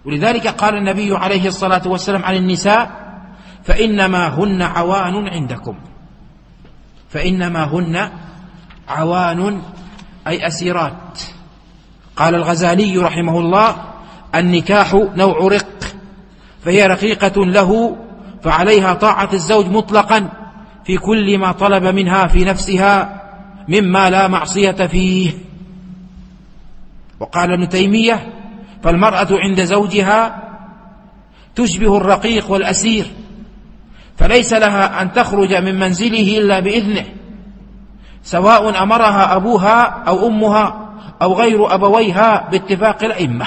ولذلك قال النبي عليه الصلاة والسلام عن النساء: فإنما هن عوان عندكم. فإنما هن عوان أي أسيرات. قال الغزالي رحمه الله: النكاح نوع رق، فهي رقيقة له، فعليها طاعة الزوج مطلقا في كل ما طلب منها في نفسها مما لا معصية فيه. وقال ابن تيمية: فالمرأة عند زوجها تشبه الرقيق والأسير، فليس لها أن تخرج من منزله إلا بإذنه، سواء أمرها أبوها أو أمها أو غير أبويها باتفاق الأئمة.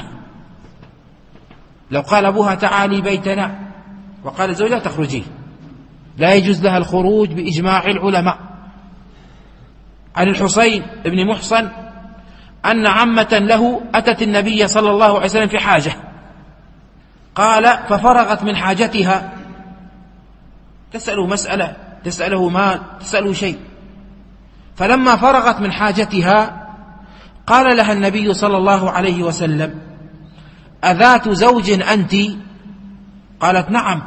لو قال أبوها: تعالي بيتنا، وقال الزوج: لا تخرجي، لا يجوز لها الخروج بإجماع العلماء. عن الحسين بن محصن أن عمة له أتت النبي صلى الله عليه وسلم في حاجة، قال: ففرغت من حاجتها، تسأله مسألة، تسأله مال، تسأله شيء. فلما فرغت من حاجتها قال لها النبي صلى الله عليه وسلم: أذات زوج أنت؟ قالت: نعم.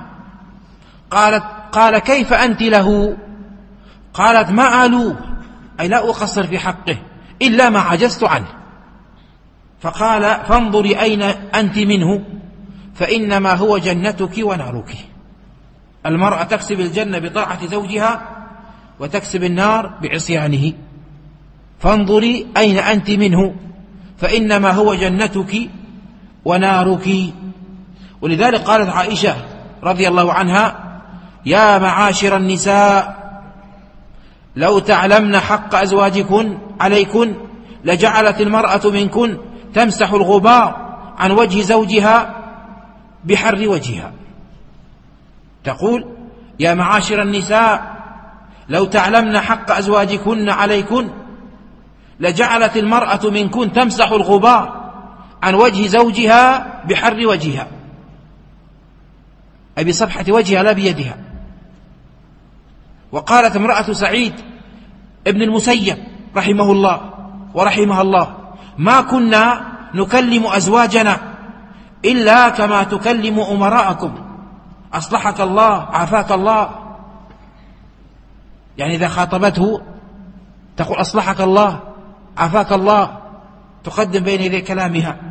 قال: كيف أنت له؟ قالت: ما آلوه، أي لا أقصر في حقه إلا ما عجزت عنه. فقال: فانظري أين أنت منه، فإنما هو جنتك ونارك. المرأة تكسب الجنة بطاعة زوجها، وتكسب النار بعصيانه. فانظري أين أنت منه، فإنما هو جنتك ونارك. ولذلك قالت عائشة رضي الله عنها: يا معاشر النساء، لو تعلمن حق أزواجكن عليكن لجعلت المرأة منكن تمسح الغبار عن وجه زوجها بحر وجهها. تقول: يا معاشر النساء، لو تعلمن حق أزواجكن عليكن لجعلت المرأة منكن تمسح الغبار عن وجه زوجها بحر وجهها، أي بصفحة وجهها لا بيدها. وقالت امرأة سعيد ابن المسيب رحمه الله ورحمها الله: ما كنا نكلم أزواجنا إلا كما تكلم أمراءكم، أصلحك الله، عافاك الله. يعني إذا خاطبته تقول: أصلحك الله، عافاك الله، تقدم بين يدي كلامها.